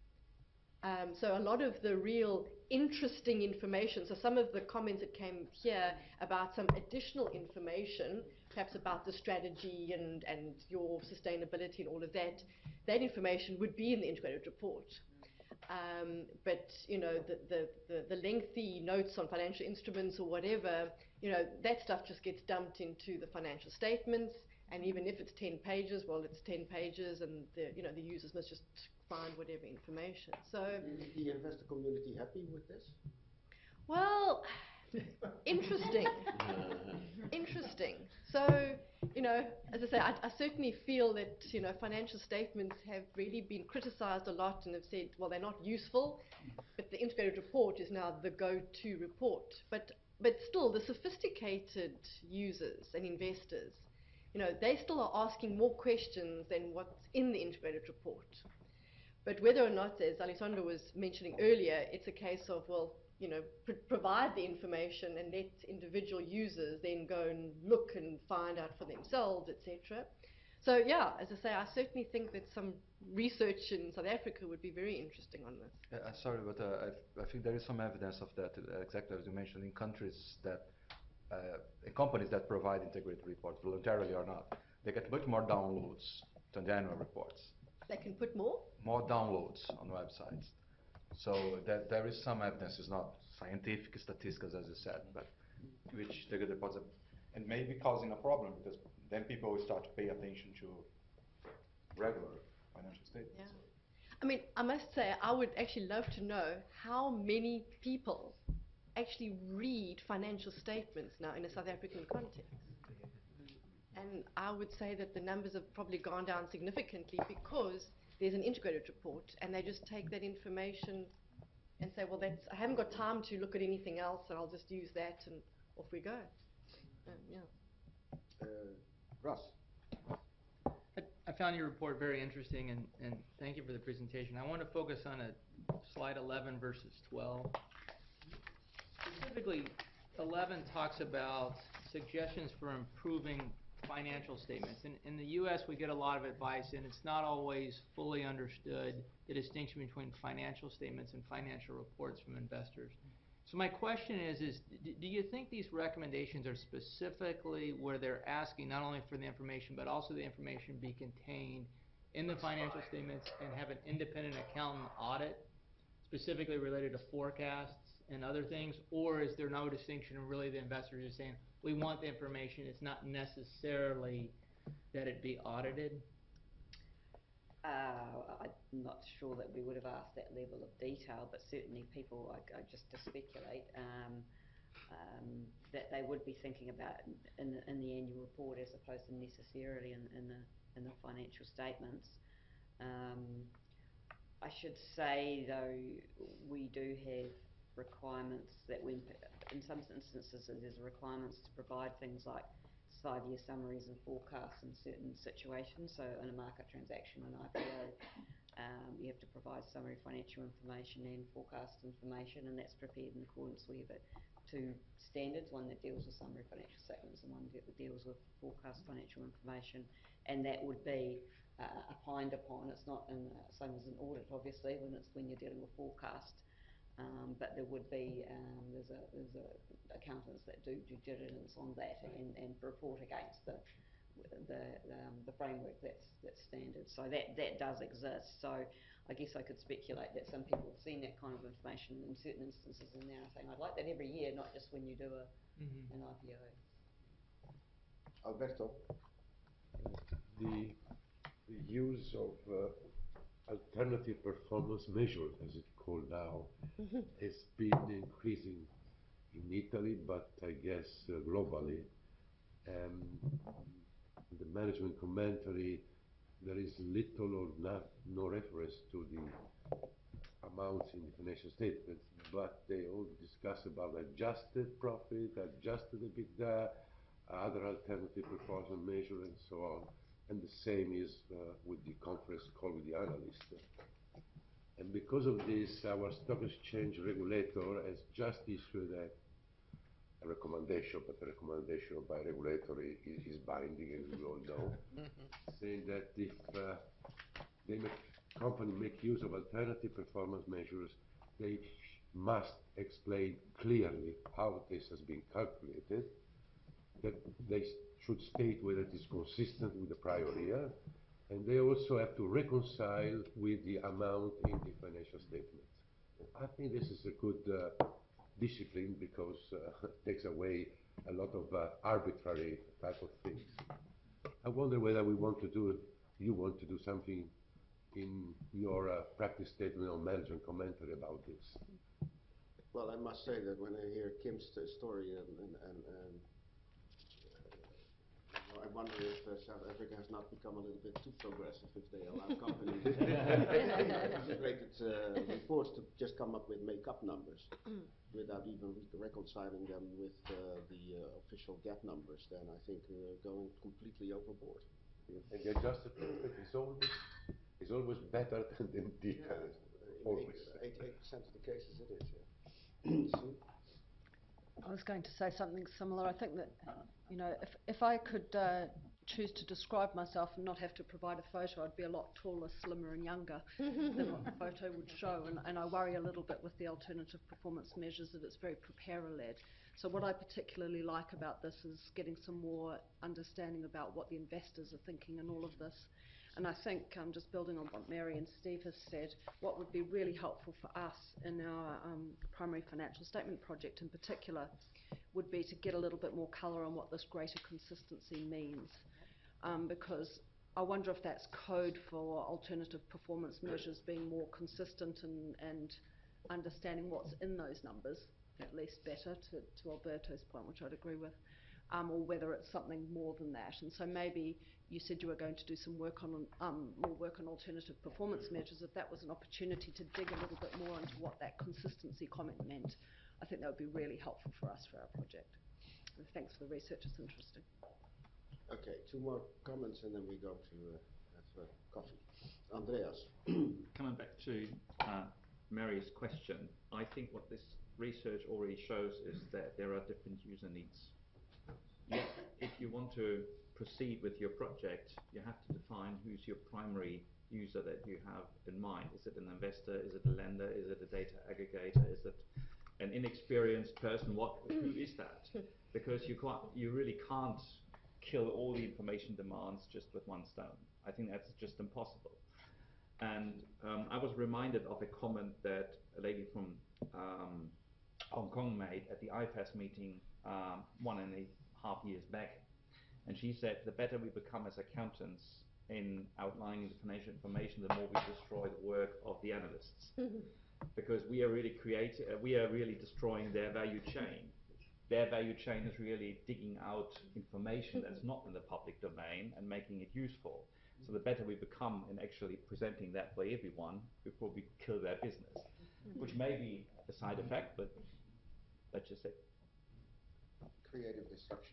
Um, so a lot of the real interesting information, so some of the comments that came here about some additional information, perhaps about the strategy and, and your sustainability and all of that, that information would be in the integrated report. Um, but, you know, the, the, the, the lengthy notes on financial instruments or whatever, you know, that stuff just gets dumped into the financial statements, and even if it's ten pages, well, it's ten pages, and the, you know, the users must just find whatever information. So, is the investor community happy with this? Well, interesting. Interesting. So, you know, as I say, I, I certainly feel that, you know, financial statements have really been criticized a lot and have said, well, they're not useful, but the integrated report is now the go-to report. But, but still, the sophisticated users and investors, you know, they still are asking more questions than what's in the integrated report. But whether or not, as Alessandro was mentioning earlier, it's a case of, well, you know, pr provide the information and let individual users then go and look and find out for themselves, et cetera. So yeah, as I say, I certainly think that some research in South Africa would be very interesting on this. Uh, uh, sorry, but uh, I, I think there is some evidence of that, uh, exactly as you mentioned, in countries that, uh, in companies that provide integrated reports, voluntarily or not, they get much more downloads than the annual reports. They can put more? More downloads on websites. So that there is some evidence, it's not scientific statistics as you said, but which integrated reports are, and may be causing a problem because then people will start to pay attention to regular financial statements. Yeah. I mean, I must say, I would actually love to know how many people actually read financial statements now in a South African context. And I would say that the numbers have probably gone down significantly because there's an integrated report and they just take that information and say, well, that's, I haven't got time to look at anything else, and I'll just use that, and off we go. Um, yeah. Uh, Russ? I, I found your report very interesting, and, and thank you for the presentation. I want to focus on a slide eleven versus twelve. Specifically, eleven talks about suggestions for improving financial statements. In, in the U S, we get a lot of advice, and it's not always fully understood, the distinction between financial statements and financial reports from investors. So my question is, is do you think these recommendations are specifically where they're asking not only for the information, but also the information be contained in the financial statements and have an independent accountant audit, specifically related to forecasts and other things? Or is there no distinction, and really the investors are saying, we want the information, it's not necessarily that it be audited? Uh, I'm not sure that we would have asked that level of detail, but certainly people, I, I just to speculate, um, um, that they would be thinking about in the, in the annual report as opposed to necessarily in, in, the, in the financial statements. Um, I should say, though, we do have requirements that when, in some instances, there's requirements to provide things like five-year summaries and forecasts in certain situations. So in a market transaction, an I P O, um, you have to provide summary financial information and forecast information, and that's prepared in accordance with it. Two standards, one that deals with summary financial statements and one that deals with forecast financial information, and that would be uh, opined upon. It's not in the same as an audit, obviously, when it's when you're dealing with forecast. Um, but there would be, um, there's a, there's a accountants that do due diligence on that and, and report against the, the, um, the framework that's, that's standard. So that, that does exist. So I guess I could speculate that some people have seen that kind of information in certain instances and now are saying, I'd like that every year, not just when you do a, mm-hmm. an I P O. Alberto? The, the use of uh, alternative performance measures, as it's called now, has been increasing in Italy, but I guess uh, globally. Um, the management commentary, there is little or not, no reference to the amounts in the financial statements, but they all discuss about adjusted profit, adjusted EBITDA, other alternative performance measure, and so on. And the same is uh, with the conference call with the analyst. And because of this, our stock exchange regulator has just issued a, a recommendation, but the recommendation by regulator is, is binding, as we all know, saying that if uh, they make, company make use of alternative performance measures, they must explain clearly how this has been calculated, that they should state whether it is consistent with the prior year, and they also have to reconcile with the amount in the financial statements. I think this is a good uh, discipline because uh, it takes away a lot of uh, arbitrary type of things. I wonder whether we want to do, you want to do something in your uh, practice statement or management commentary about this. Well, I must say that when I hear Kim's story and, and, and, and I wonder if uh, South Africa has not become a little bit too progressive if they allow companies integrated uh, reports to just come up with make-up numbers without even re reconciling them with uh, the uh, official GAAP numbers. Then I think we're going completely overboard. And the adjusted profit is always It's always better than the detailed. Always. Eighty-eight percent of the cases it is, yeah. Sue? I was going to say something similar. I think that, you know, if, if I could uh, choose to describe myself and not have to provide a photo, I'd be a lot taller, slimmer and younger than what the photo would show. And, and I worry a little bit with the alternative performance measures that it's very preparer-led. So what I particularly like about this is getting some more understanding about what the investors are thinking in all of this. And I think, um, just building on what Mary and Steve has said, what would be really helpful for us in our um, primary financial statement project in particular would be to get a little bit more colour on what this greater consistency means. Um, because I wonder if that's code for alternative performance measures being more consistent and, and understanding what's in those numbers, at least better, to, to Alberto's point, which I'd agree with. Um, or whether it's something more than that. And so maybe you said you were going to do some work on um, more work on alternative performance measures. If that was an opportunity to dig a little bit more into what that consistency comment meant, I think that would be really helpful for us for our project. And thanks for the research, it's interesting. Okay, two more comments and then we go to uh, have, uh, coffee. Andreas. Coming back to uh, Mary's question, I think what this research already shows is that there are different user needs. Yes, if you want to proceed with your project, you have to define who's your primary user that you have in mind. Is it an investor? Is it a lender? Is it a data aggregator? Is it an inexperienced person? What? Who is that? Because you can't, you really can't kill all the information demands just with one stone. I think that's just impossible. And um, I was reminded of a comment that a lady from um, Hong Kong made at the I P A S meeting um, one and a half years back, and she said the better we become as accountants in outlining the financial information, the more we destroy the work of the analysts, because we are really creating, uh, we are really destroying their value chain. Their value chain is really digging out information that's not in the public domain and making it useful. So the better we become in actually presenting that for everyone, before we kill their business, which may be a side effect, but let's just say. Creative destruction.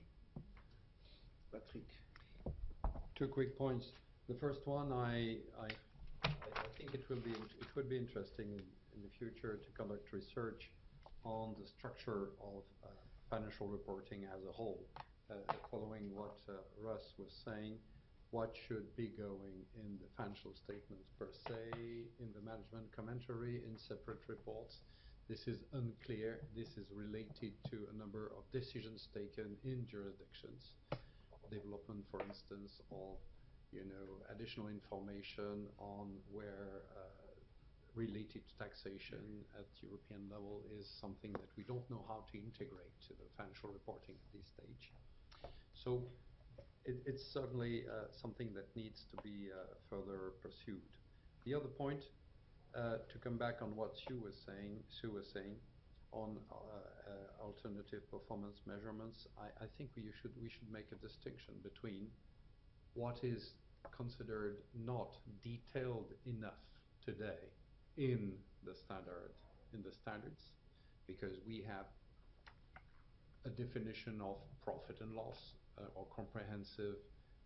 Patrick. Two quick points. The first one, I, I, I think it will be it would be interesting in, in the future to conduct research on the structure of uh, financial reporting as a whole. Uh, following what uh, Russ was saying, what should be going in the financial statements per se, in the management commentary, in separate reports. This is unclear. This is related to a number of decisions taken in jurisdictions. Development, for instance, of you know additional information on where uh, related to taxation at European level is something that we don't know how to integrate to the financial reporting at this stage. So it, it's certainly uh, something that needs to be uh, further pursued. The other point, Uh, to come back on what Sue was saying, Sue was saying on uh, uh, alternative performance measurements, I, I think we should we should make a distinction between what is considered not detailed enough today in the standard in the standards, because we have a definition of profit and loss uh, or comprehensive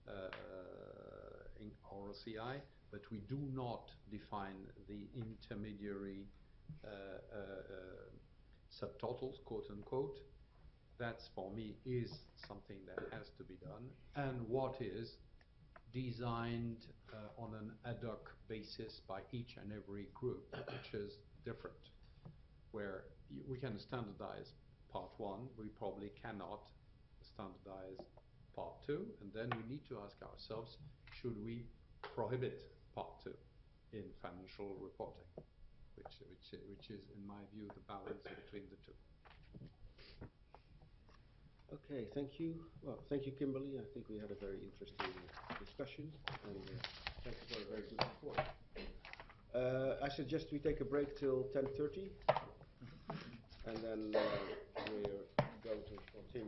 uh, in R O C I. But we do not define the intermediary uh, uh, uh, subtotals, quote unquote. That's, for me, is something that has to be done. And what is designed uh, on an ad hoc basis by each and every group, which is different. Where you, we can standardize part one, we probably cannot standardize part two, and then we need to ask ourselves, should we prohibit part two in financial reporting, which, which, which is, in my view, the balance between the two. Okay, thank you. Well, thank you, Kimberly. I think we had a very interesting discussion, and uh, thank you for a very good report. Uh, I suggest we take a break till ten thirty, and then uh, we're going to continue.